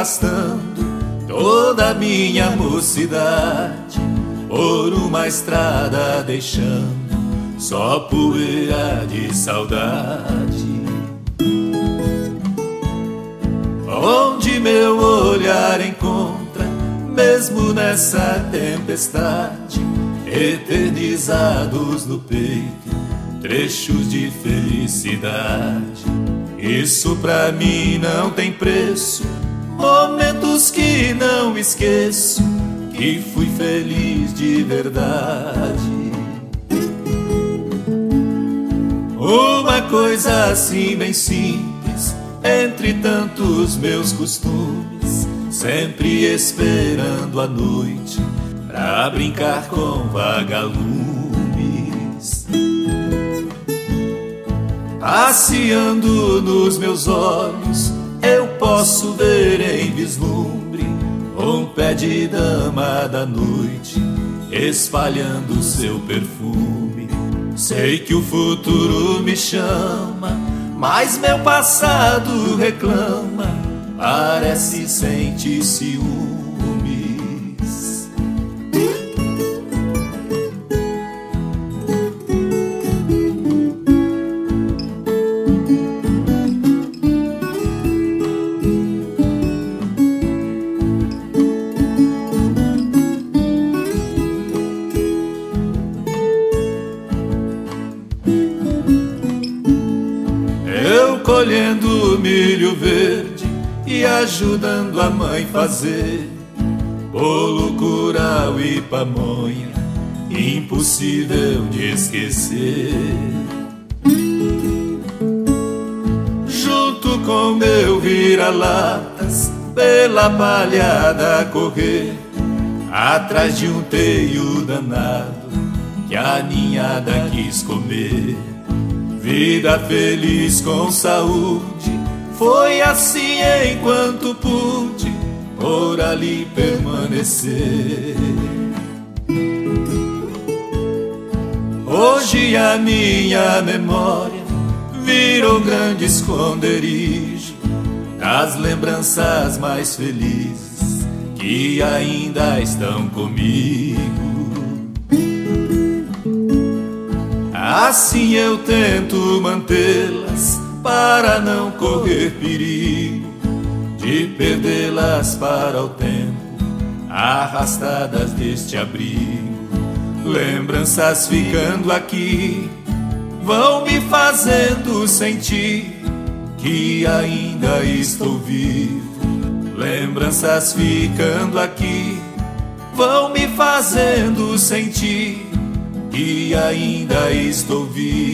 arrastando toda a minha mocidade por uma estrada, deixando só poeira de saudade. Onde meu olhar encontra, mesmo nessa tempestade, eternizados no peito trechos de felicidade. Isso pra mim não tem preço, momentos que não esqueço, que fui feliz de verdade. Uma coisa assim bem simples, entre tantos meus costumes, sempre esperando a noite pra brincar com vagalumes. Passeando nos meus olhos, eu posso ver em vislumbre um pé de dama da noite espalhando seu perfume. Sei que o futuro me chama, mas meu passado reclama, parece sentir ciúmes. Colhendo milho verde e ajudando a mãe fazer bolo, curau e pamonha, impossível de esquecer. Junto com meu vira-latas, pela palhada correr, atrás de um teio danado que a ninhada quis comer. Vida feliz com saúde, foi assim enquanto pude por ali permanecer. Hoje a minha memória virou grande esconderijo das lembranças mais felizes que ainda estão comigo. Assim eu tento mantê-las para não correr perigo de perdê-las para o tempo, arrastadas deste abrigo. Lembranças ficando aqui vão me fazendo sentir que ainda estou vivo. Lembranças ficando aqui vão me fazendo sentir que ainda estou vivo.